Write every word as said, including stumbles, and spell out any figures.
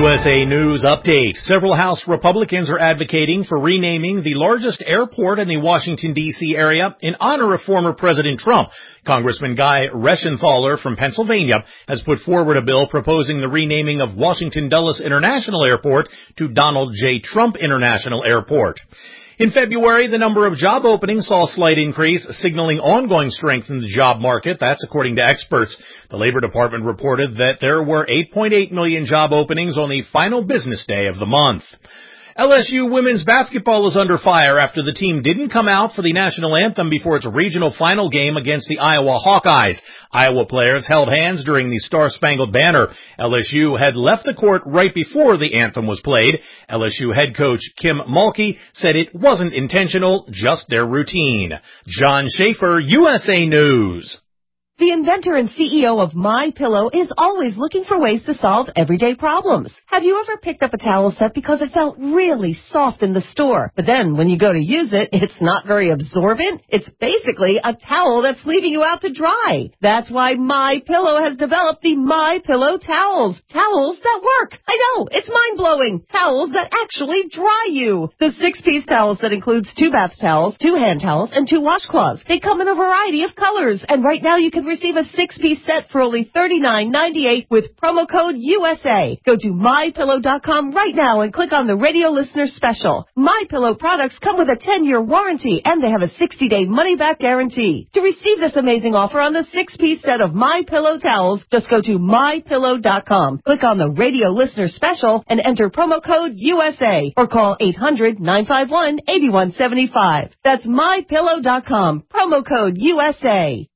U S A News Update. Several House Republicans are advocating for renaming the largest airport in the Washington, D C area in honor of former President Trump. Congressman Guy Reschenthaler from Pennsylvania has put forward a bill proposing the renaming of Washington Dulles International Airport to Donald J. Trump International Airport. In February, the number of job openings saw a slight increase, signaling ongoing strength in the job market. That's according to experts. The Labor Department reported that there were eight point eight million job openings on the final business day of the month. L S U women's basketball is under fire after the team didn't come out for the national anthem before its regional final game against the Iowa Hawkeyes. Iowa players held hands during the Star-Spangled Banner. L S U had left the court right before the anthem was played. L S U head coach Kim Mulkey said it wasn't intentional, just their routine. John Schaefer, U S A News. The inventor and C E O of MyPillow is always looking for ways to solve everyday problems. Have you ever picked up a towel set because it felt really soft in the store, but then when you go to use it, it's not very absorbent? It's basically a towel that's leaving you out to dry. That's why MyPillow has developed the MyPillow towels. Towels that work. I know, it's mind-blowing. Towels that actually dry you. The six-piece towel set includes two bath towels, two hand towels, and two washcloths. They come in a variety of colors, and right now you can receive a six-piece set for only thirty-nine ninety-eight with promo code U S A. Go to my pillow dot com right now and click on the radio listener special. MyPillow products come with a ten-year warranty and they have a sixty-day money-back guarantee. To receive this amazing offer on the six-piece set of MyPillow towels, just go to my pillow dot com, click on the radio listener special, and enter promo code U S A or call eight hundred nine five one eight one seven five. That's my pillow dot com, promo code U S A.